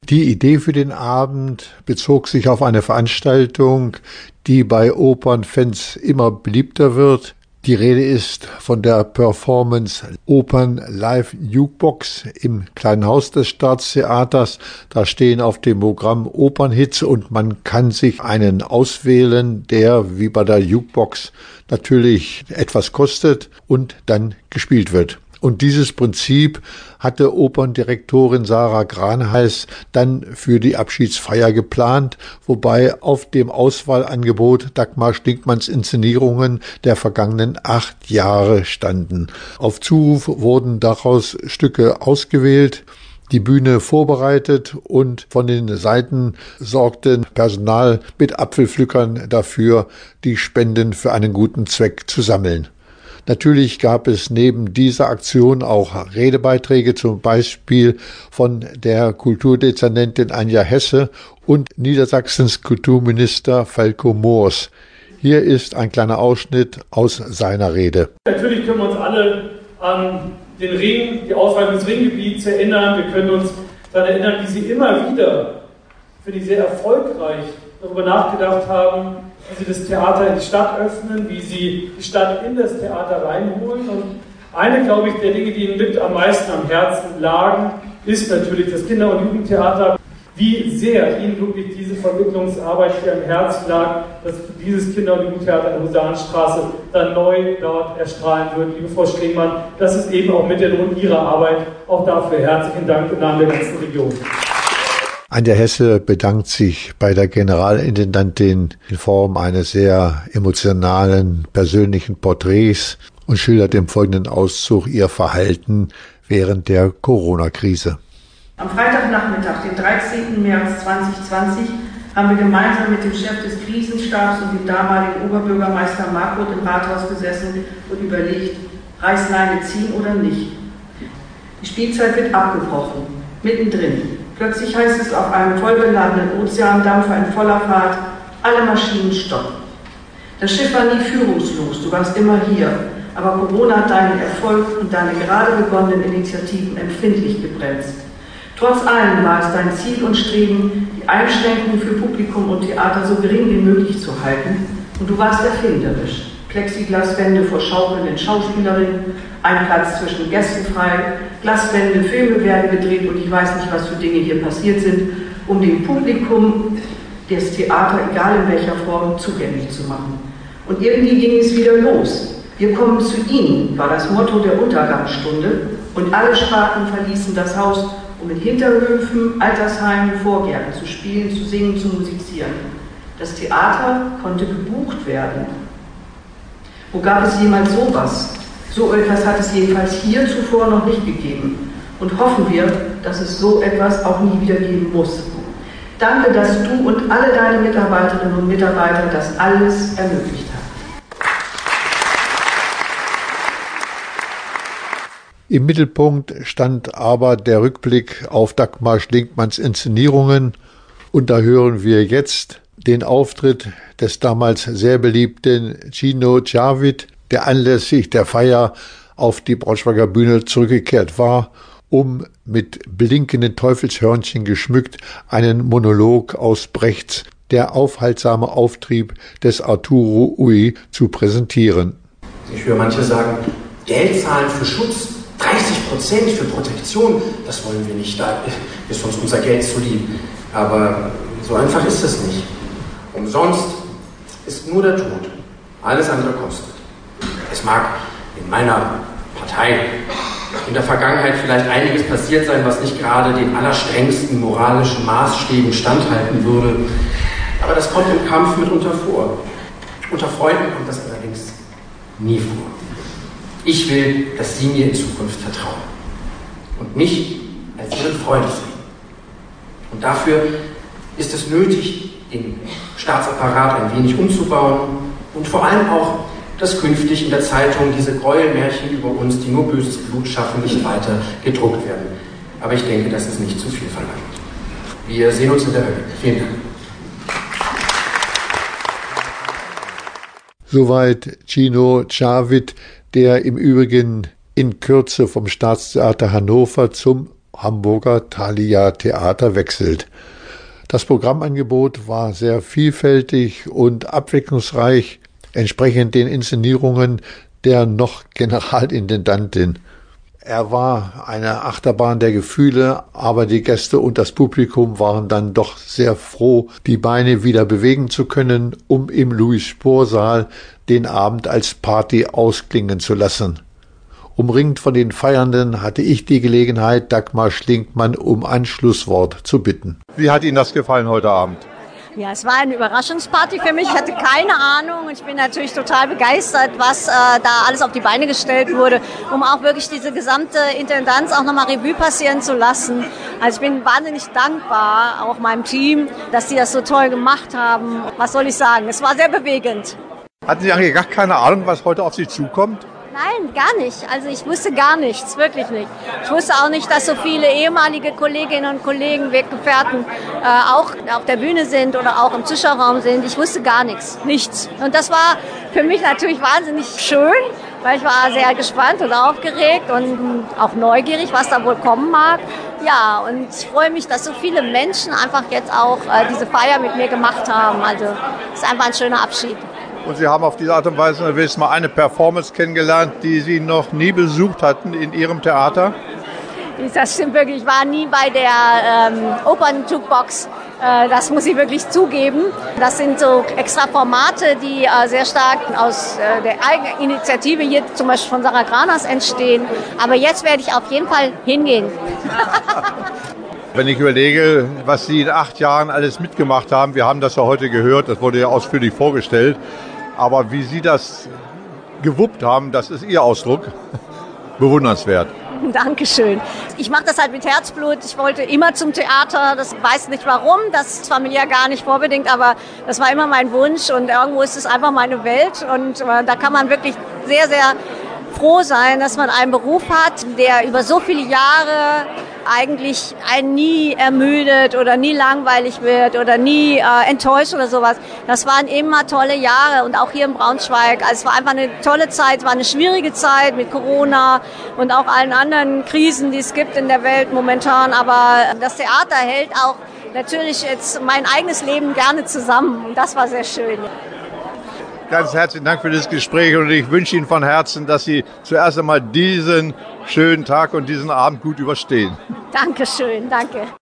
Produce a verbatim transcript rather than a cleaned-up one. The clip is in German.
Die Idee für den Abend bezog sich auf eine Veranstaltung, die bei Opernfans immer beliebter wird. Die Rede ist von der Performance Opern Live Jukebox im Kleinen Haus des Staatstheaters. Da stehen auf dem Programm Opernhits und man kann sich einen auswählen, der wie bei der Jukebox natürlich etwas kostet und dann gespielt wird. Und dieses Prinzip hatte Operndirektorin Sarah Granheis dann für die Abschiedsfeier geplant, wobei auf dem Auswahlangebot Dagmar Stinkmanns Inszenierungen der vergangenen acht Jahre standen. Auf Zuruf wurden daraus Stücke ausgewählt, die Bühne vorbereitet und von den Seiten sorgten Personal mit Apfelpflückern dafür, die Spenden für einen guten Zweck zu sammeln. Natürlich gab es neben dieser Aktion auch Redebeiträge, zum Beispiel von der Kulturdezernentin Anja Hesse und Niedersachsens Kulturminister Falco Moors. Hier ist ein kleiner Ausschnitt aus seiner Rede. Natürlich können wir uns alle an den Ring, die Ausweitung des Ringgebiets erinnern. Wir können uns daran erinnern, wie sie immer wieder, finde ich sehr erfolgreich, darüber nachgedacht haben, wie sie das Theater in die Stadt öffnen, wie sie die Stadt in das Theater reinholen. Und eine, glaube ich, der Dinge, die ihnen mit am meisten am Herzen lagen, ist natürlich das Kinder- und Jugendtheater. Wie sehr ihnen wirklich diese Vermittlungsarbeit hier am Herzen lag, dass dieses Kinder- und Jugendtheater in der Husarenstraße dann neu dort erstrahlen wird. Liebe Frau Schlingmann, das ist eben auch Mittellohn Ihrer Arbeit. Auch dafür herzlichen Dank im Namen der ganzen Region. Anja Hesse bedankt sich bei der Generalintendantin in Form eines sehr emotionalen, persönlichen Porträts und schildert im folgenden Auszug ihr Verhalten während der Corona-Krise. Am Freitagnachmittag, den dreizehnten März zweitausendzwanzig, haben wir gemeinsam mit dem Chef des Krisenstabs und dem damaligen Oberbürgermeister Markroth im Rathaus gesessen und überlegt, Reißleine ziehen oder nicht. Die Spielzeit wird abgebrochen, mittendrin. Plötzlich heißt es auf einem vollbeladenen Ozeandampfer in voller Fahrt, alle Maschinen stoppen. Das Schiff war nie führungslos, du warst immer hier, aber Corona hat deinen Erfolg und deine gerade begonnenen Initiativen empfindlich gebremst. Trotz allem war es dein Ziel und Streben, die Einschränkungen für Publikum und Theater so gering wie möglich zu halten, und du warst erfinderisch. Plexiglaswände vor schaukelnden Schauspielerinnen, ein Platz zwischen Gästen frei, Glaswände, Filme werden gedreht und ich weiß nicht, was für Dinge hier passiert sind, um dem Publikum das Theater, egal in welcher Form, zugänglich zu machen. Und irgendwie ging es wieder los. Wir kommen zu Ihnen, war das Motto der Untergangsstunde, und alle Sparten verließen das Haus, um in Hinterhöfen, Altersheimen, Vorgärten zu spielen, zu singen, zu musizieren. Das Theater konnte gebucht werden. Wo gab es jemals sowas? So etwas hat es jedenfalls hier zuvor noch nicht gegeben. Und hoffen wir, dass es so etwas auch nie wieder geben muss. Danke, dass du und alle deine Mitarbeiterinnen und Mitarbeiter das alles ermöglicht haben. Im Mittelpunkt stand aber der Rückblick auf Dagmar Stinkmanns Inszenierungen. Und da hören wir jetzt den Auftritt des damals sehr beliebten Gino Javid, der anlässlich der Feier auf die Braunschweiger Bühne zurückgekehrt war, um mit blinkenden Teufelshörnchen geschmückt einen Monolog aus Brechts Der aufhaltsame Auftrieb des Arturo Ui zu präsentieren. Ich höre manche sagen, Geld zahlen für Schutz, dreißig Prozent für Protektion, das wollen wir nicht, da ist uns unser Geld zu lieb. Aber so einfach ist es nicht. Umsonst ist nur der Tod. Alles andere kostet. Es mag in meiner Partei in der Vergangenheit vielleicht einiges passiert sein, was nicht gerade den allerstrengsten moralischen Maßstäben standhalten würde. Aber das kommt im Kampf mitunter vor. Unter Freunden kommt das allerdings nie vor. Ich will, dass Sie mir in Zukunft vertrauen und mich als Ihren Freund sehen. Und dafür ist es nötig, den Staatsapparat ein wenig umzubauen und vor allem auch, dass künftig in der Zeitung diese Gräuelmärchen über uns, die nur böses Blut schaffen, nicht weiter gedruckt werden. Aber ich denke, das ist nicht zu viel verlangt. Wir sehen uns in der Hölle. Vielen Dank. Soweit Gino Javid, der im Übrigen in Kürze vom Staatstheater Hannover zum Hamburger Thalia Theater wechselt. Das Programmangebot war sehr vielfältig und abwechslungsreich, entsprechend den Inszenierungen der noch Generalintendantin. Er war eine Achterbahn der Gefühle, aber die Gäste und das Publikum waren dann doch sehr froh, die Beine wieder bewegen zu können, um im Louis-Spohr-Saal den Abend als Party ausklingen zu lassen. Umringt von den Feiernden hatte ich die Gelegenheit, Dagmar Schlinkmann um ein Schlusswort zu bitten. Wie hat Ihnen das gefallen heute Abend? Ja, es war eine Überraschungsparty für mich. Ich hatte keine Ahnung und ich bin natürlich total begeistert, was äh, da alles auf die Beine gestellt wurde, um auch wirklich diese gesamte Intendanz auch nochmal Revue passieren zu lassen. Also ich bin wahnsinnig dankbar, auch meinem Team, dass die das so toll gemacht haben. Was soll ich sagen? Es war sehr bewegend. Hatten Sie eigentlich gar keine Ahnung, was heute auf Sie zukommt? Nein, gar nicht. Also ich wusste gar nichts, wirklich nicht. Ich wusste auch nicht, dass so viele ehemalige Kolleginnen und Kollegen, Weggefährten äh, auch auf der Bühne sind oder auch im Zuschauerraum sind. Ich wusste gar nichts, nichts. Und das war für mich natürlich wahnsinnig schön, weil ich war sehr gespannt und aufgeregt und auch neugierig, was da wohl kommen mag. Ja, und ich freue mich, dass so viele Menschen einfach jetzt auch äh, diese Feier mit mir gemacht haben. Also es ist einfach ein schöner Abschied. Und Sie haben auf diese Art und Weise wenigstens mal eine Performance kennengelernt, die Sie noch nie besucht hatten in Ihrem Theater? Das stimmt wirklich. Ich war nie bei der ähm, Opern-Jukebox. Äh, das muss ich wirklich zugeben. Das sind so extra Formate, die äh, sehr stark aus äh, der eigenen Initiative hier zum Beispiel von Sarah Granas entstehen. Aber jetzt werde ich auf jeden Fall hingehen. Wenn ich überlege, was Sie in acht Jahren alles mitgemacht haben, wir haben das ja heute gehört, das wurde ja ausführlich vorgestellt, aber wie Sie das gewuppt haben, das ist Ihr Ausdruck, bewundernswert. Dankeschön. Ich mache das halt mit Herzblut. Ich wollte immer zum Theater. Das weiß nicht warum. Das ist familiär gar nicht vorbedingt, aber das war immer mein Wunsch und irgendwo ist es einfach meine Welt und äh, da kann man wirklich sehr, sehr froh sein, dass man einen Beruf hat, der über so viele Jahre eigentlich einen nie ermüdet oder nie langweilig wird oder nie äh, enttäuscht oder sowas. Das waren immer tolle Jahre und auch hier in Braunschweig. Also es war einfach eine tolle Zeit, es war eine schwierige Zeit mit Corona und auch allen anderen Krisen, die es gibt in der Welt momentan. Aber das Theater hält auch natürlich jetzt mein eigenes Leben gerne zusammen und das war sehr schön. Ganz herzlichen Dank für das Gespräch und ich wünsche Ihnen von Herzen, dass Sie zuerst einmal diesen schönen Tag und diesen Abend gut überstehen. Dankeschön, danke.